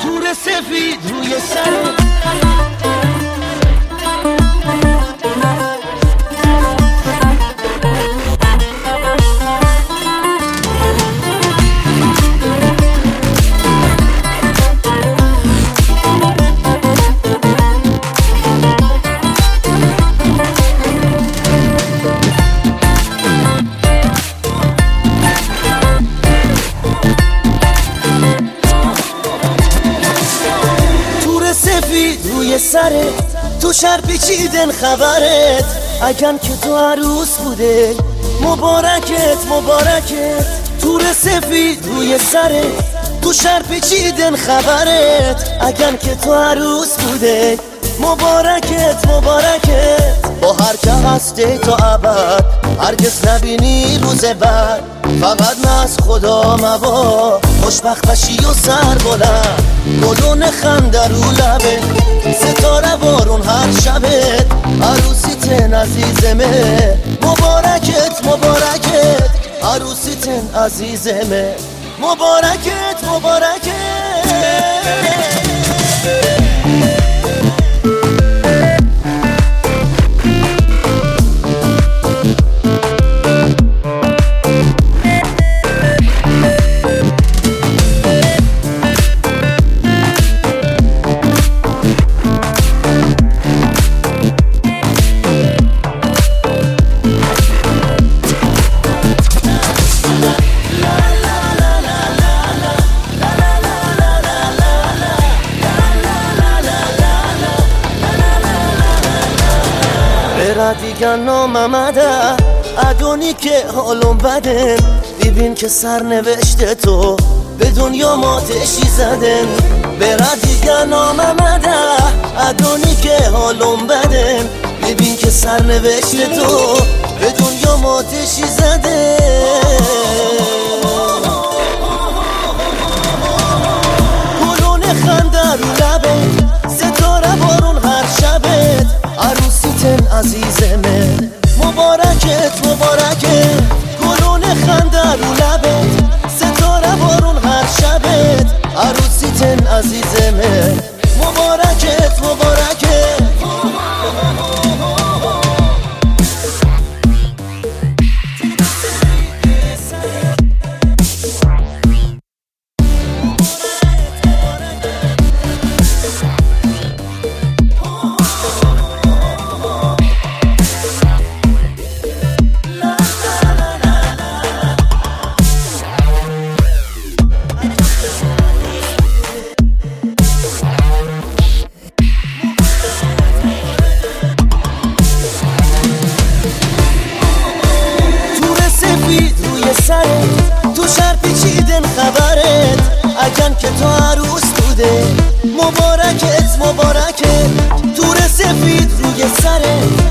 تور سفید روی سر روی سرت تو شهر پیچیدن خبرت اگن که تو عروس بوده مبارکت مبارکت تور سفید روی سرت تو شهر پیچیدن خبرت اگن که تو عروس بوده مبارکت مبارکت با هر که هستی تا ابد هرگز نبینی روز بعد فقط نه از خدا مبا خوشبخت بشی و سر بلند گلون خنده رو لبه ستاره بارون هر شبت عروسیتن عزیزمه مبارکت مبارکت عروسیتن عزیزمه مبارکت مبارکت دیگه ناممده ادونی که حالم بده ببین که سرنوشت تو به دنیا ماتشی زدن برا دیگه ناممده ادونی که حالم بده ببین که سرنوشت تو به دنیا ماتشی زده گلون خنده رو لبه ستاره بارون هر شبت عروسیتن عزیزمه مبارکت مبارکت گلون خنده رو لبت ستاره بارون هر شبت عروسیتن عزیزمه مبارکت مبارکت تو شهر پیچیدن خبرت اگن که تو عروس بوده مبارکت مبارکت تور سفید روی سرت